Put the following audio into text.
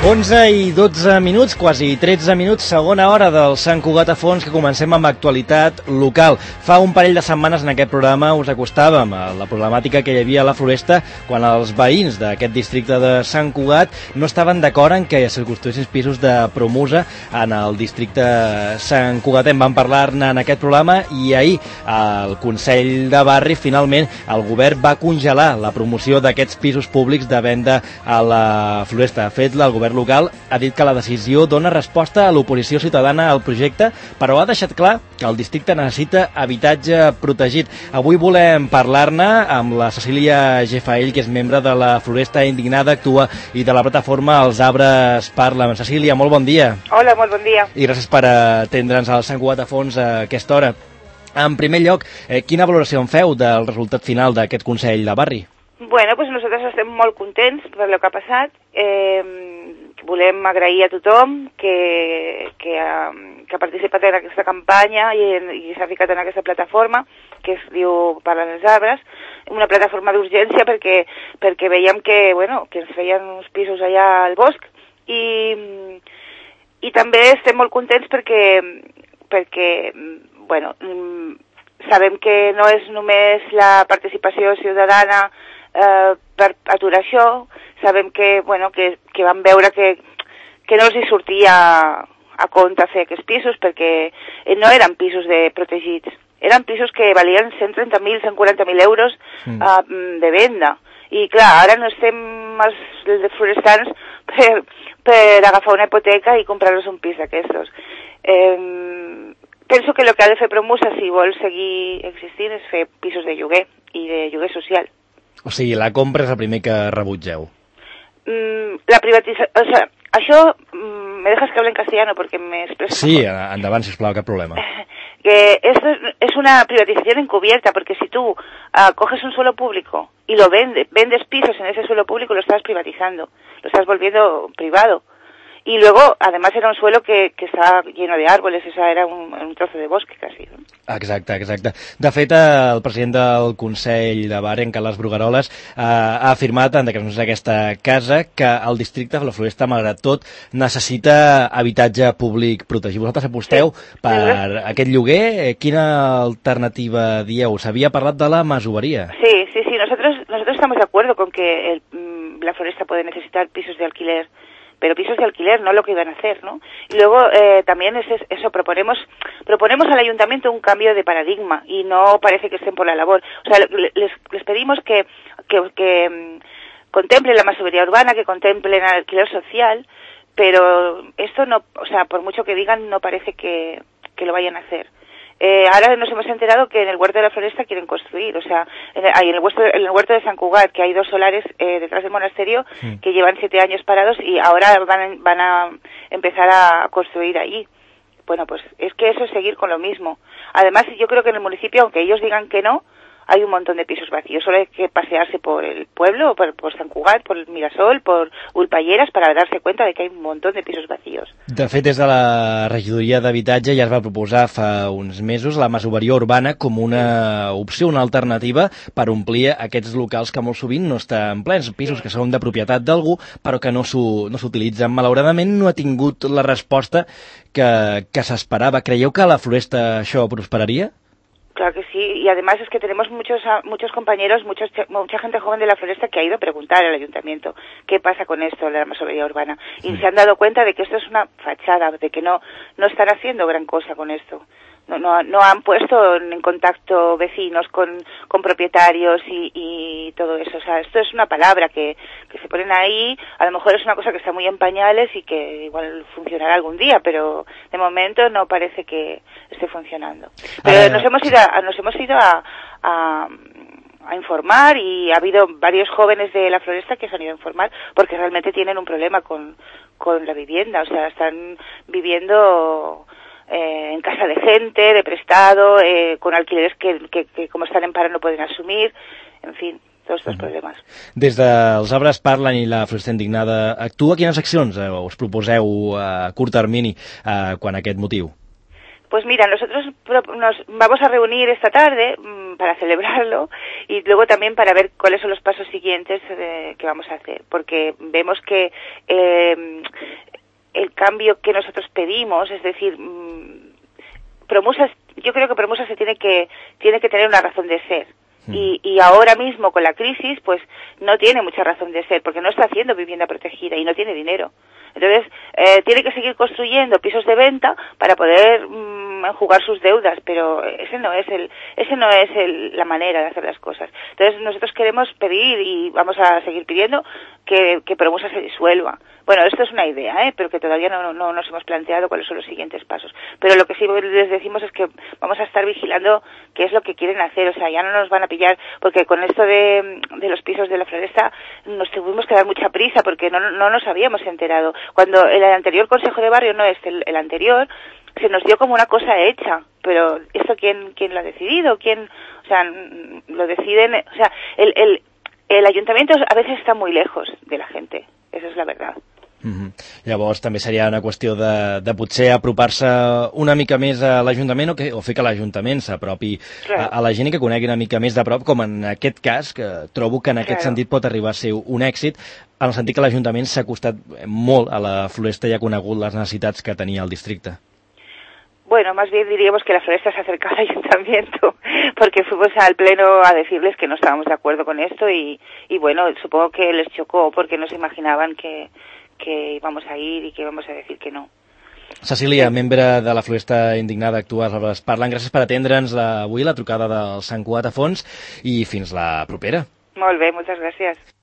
11:12, quasi 13 minuts, segona hora del Sant Cugat a fons, que comencem amb actualitat local. Fa un parell de setmanes en aquest programa us acostàvem a la problemàtica que hi havia a la Floresta quan els veïns d'aquest districte de Sant Cugat no estaven d'acord en que es construïssin pisos de Promusa en el districte Sant Cugat. En vam parlar-ne en aquest programa i ahir al Consell de Barri finalment el govern va congelar la promoció d'aquests pisos públics de venda a la Floresta. De fet, el govern local ha dit que la decisió dona resposta a l'oposició ciutadana al projecte, però ha deixat clar que el districte necessita habitatge protegit. Avui volem parlar-ne amb la Cecília Gefaell, que és membre de la Floresta Indignada Actua i de la plataforma Els Arbres Parlen. Cecília, molt bon dia. Hola, molt bon dia. I gràcies per atendre'ns al Sant Cugat a fons a aquesta hora. En primer lloc, quina valoració en feu del resultat final d'aquest Consell de Barri? Bueno, pues nosaltres estem molt contents per el que ha passat. Volem agrair a tothom que ha participat en aquesta campanya i s'ha ficat en aquesta plataforma que es diu Parlen els Arbres, una plataforma d'urgència perquè veiem que ens feien uns pisos allà al bosc i també estem molt contents perquè sabem que no és només la participació ciutadana per aturar això. Sabem que van veure que no els hi sortia a compte fer aquests pisos perquè no eren pisos protegits, eren pisos que valien 130.000, 140.000 euros de venda. I clar, ara no estem els florestans per agafar una hipoteca i comprar-los un pis d'aquestos. Penso que el que ha de fer Promusa, si vol seguir existint, és fer pisos de lloguer i de lloguer social. O sigui, la compra és el primer que rebutgeu. La privatització... O sea, això... ¿Me dejas que hable en castellano porque me expreso? Sí, endavant, sisplau, cap problema. Que esto es una privatización encubierta, porque si tú coges un suelo público y lo vendes pisos en ese suelo público, lo estás privatizando, lo estás volviendo privado. Y luego, además, era un suelo que estaba lleno de árboles, o sea, era un trozo de bosque casi, ¿no? Exacte. De fet, el president del Consell de Barri, en Carles Brugueroles, ha afirmat en declaracions d'aquesta casa que el districte de la Floresta, malgrat tot, necessita habitatge públic protegit. Vosaltres aposteu per aquest lloguer. Quina alternativa dieu? S'havia parlat de la masoveria. Sí. Nosotros estamos de acuerdo con que la Floresta puede necesitar pisos de alquiler, pero pisos de alquiler, no lo que iban a hacer, ¿no? Y luego también es eso, proponemos al ayuntamiento un cambio de paradigma y no parece que estén por la labor. O sea, les pedimos que contemplen la masovería urbana, que contemplen el alquiler social, pero esto no, o sea, por mucho que digan, no parece que lo vayan a hacer. Ahora nos hemos enterado que en el huerto de la Floresta quieren construir, o sea, en el huerto de San Cugat, que hay 2 solares detrás del monasterio que llevan 7 años parados y ahora van a empezar a construir allí. Bueno, pues es que eso es seguir con lo mismo. Además, yo creo que en el municipio, aunque ellos digan que no, hay un montón de pisos vacíos. Solo hay que pasearse por el pueblo, por Sant Cugat, por Mirasol, por Ulpalleras, para darse cuenta de que hay un montón de pisos vacíos. De fet, des de la regidoria d'habitatge ja es va proposar fa uns mesos la masoveria urbana com una opció, una alternativa per omplir aquests locals que molt sovint no estan plens, pisos que són de propietat d'algú però que no s'utilitzen. Malauradament no ha tingut la resposta que s'esperava. Creieu que a la Floresta això prosperaria? Claro que sí, y además es que tenemos muchos compañeros, mucha gente joven de la Floresta que ha ido a preguntar al ayuntamiento qué pasa con esto de la masovería urbana y se han dado cuenta de que esto es una fachada, de que no están haciendo gran cosa con esto. No han puesto en contacto vecinos con propietarios y todo eso. O sea, esto es una palabra que se ponen ahí. A lo mejor es una cosa que está muy en pañales y que igual funcionará algún día, pero de momento no parece que esté funcionando. Pero nos hemos ido a informar y ha habido varios jóvenes de la Floresta que se han ido a informar porque realmente tienen un problema con la vivienda. O sea, están viviendo en casa de gente, de prestado, con alquileres que como están en paro no pueden asumir, en fin, tots els problemes. Des dels Arbres Parlen i la Floresta Indignada Actua, quines accions us proposeu a curt termini quan aquest motiu? Pues mira, nosotros nos vamos a reunir esta tarde para celebrarlo y luego también para ver cuáles son los pasos siguientes que vamos a hacer, porque vemos que el cambio que nosotros pedimos, es decir, Promusas, yo creo que Promusas tiene que tener una razón de ser. Y ahora mismo con la crisis pues no tiene mucha razón de ser porque no está haciendo vivienda protegida y no tiene dinero. Entonces tiene que seguir construyendo pisos de venta para poder enjugar sus deudas, pero ese no es la manera de hacer las cosas. Entonces nosotros queremos pedir y vamos a seguir pidiendo que Promusa se disuelva. Bueno, esto es una idea, pero que todavía no nos hemos planteado cuáles son los siguientes pasos. Pero lo que sí les decimos es que vamos a estar vigilando qué es lo que quieren hacer. O sea, ya no nos van a pillar, porque con esto de los pisos de la Floresta nos tuvimos que dar mucha prisa porque no nos habíamos enterado. Cuando el anterior Consejo de Barrio, no el anterior, se nos dio como una cosa hecha. Pero ¿esto quién lo ha decidido? O sea, lo deciden... O sea, el ayuntamiento a veces está muy lejos de la gente. Esa es la verdad. Llavors també seria una qüestió de potser apropar-se una mica més a l'Ajuntament o fer que l'Ajuntament s'apropi a la gent i que conegui una mica més de prop, com en aquest cas, que trobo que en aquest sentit pot arribar a ser un èxit, en el sentit que l'Ajuntament s'ha acostat molt a la Floresta i ha conegut les necessitats que tenia el districte. Bueno, más bien diríamos que la Floresta se ha acercado al ayuntamiento, porque fuimos al pleno a decirles que no estábamos de acuerdo con esto y bueno, supongo que les chocó porque no se imaginaban que íbamos a ir y que íbamos a decir que no. Cecília, membre de la Floresta Indignada, actuals Arbres Parlen, gràcies per atendre'ns avui la trucada del Sant Cugat a Fons i fins la propera. Molt bé, moltes gràcies.